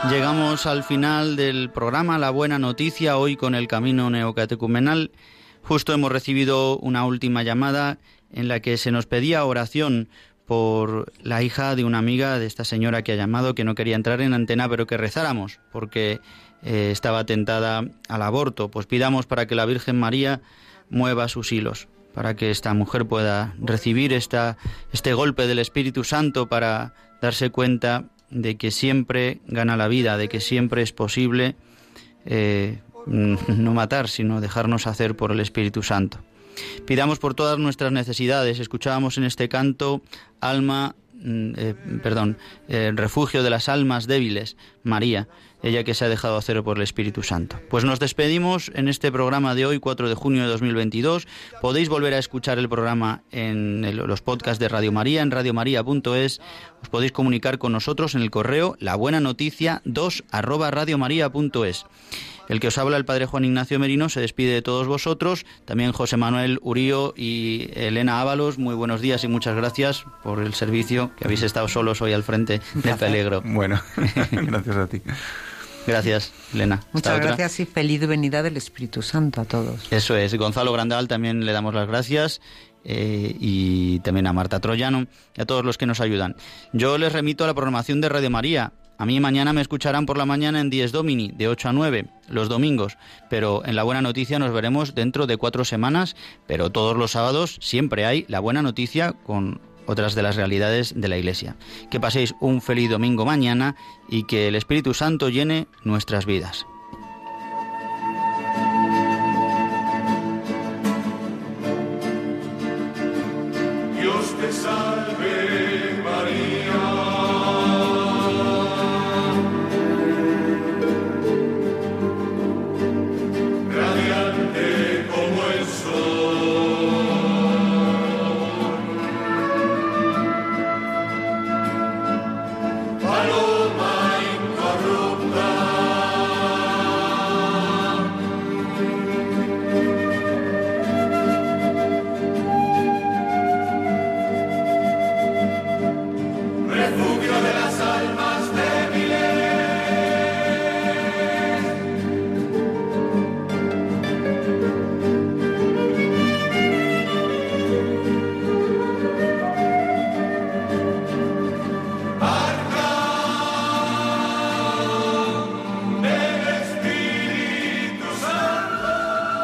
Llegamos al final del programa La Buena Noticia, hoy con el Camino Neocatecumenal. Justo hemos recibido una última llamada en la que se nos pedía oración por la hija de una amiga de esta señora que ha llamado, que no quería entrar en antena, pero que rezáramos porque eh, estaba tentada al aborto. Pues pidamos para que la Virgen María mueva sus hilos, para que esta mujer pueda recibir esta, este golpe del Espíritu Santo para darse cuenta de que siempre gana la vida, de que siempre es posible eh, no matar, sino dejarnos hacer por el Espíritu Santo. Pidamos por todas nuestras necesidades. Escuchábamos en este canto alma, eh, perdón, eh, refugio de las almas débiles, María, ella que se ha dejado hacer por el Espíritu Santo. Pues nos despedimos en este programa de hoy, cuatro de junio de dos mil veintidós. Podéis volver a escuchar el programa en el, los podcasts de Radio María, en radio maría punto es. Os podéis comunicar con nosotros en el correo labuenanoticia dos arroba radio maría punto es. El que os habla, el Padre Juan Ignacio Merino, se despide de todos vosotros. También José Manuel Urío y Elena Ábalos, muy buenos días y muchas gracias por el servicio, que habéis estado solos hoy al frente de Peligro. Bueno, gracias a ti. Gracias, Elena. Muchas gracias y feliz venida del Espíritu Santo a todos. Eso es. Gonzalo Grandal también le damos las gracias. Eh, y también a Marta Troyano y a todos los que nos ayudan. Yo les remito a la programación de Radio María. A mí mañana me escucharán por la mañana en Dies Domini, de ocho a nueve, los domingos. Pero en La Buena Noticia nos veremos dentro de cuatro semanas, pero todos los sábados siempre hay La Buena Noticia con otras de las realidades de la Iglesia. Que paséis un feliz domingo mañana y que el Espíritu Santo llene nuestras vidas. Dios te salve, María. Radiante como el sol. Paloma incorrupta. Refugio de las almas débiles. Arca del Espíritu Santo.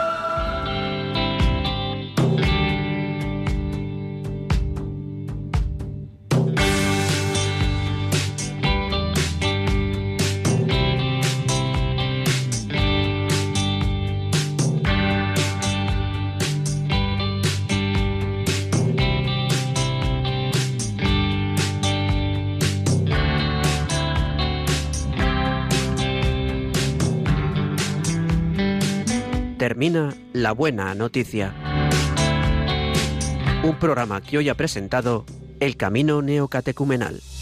Termina La Buena Noticia. Un programa que hoy ha presentado El Camino Neocatecumenal.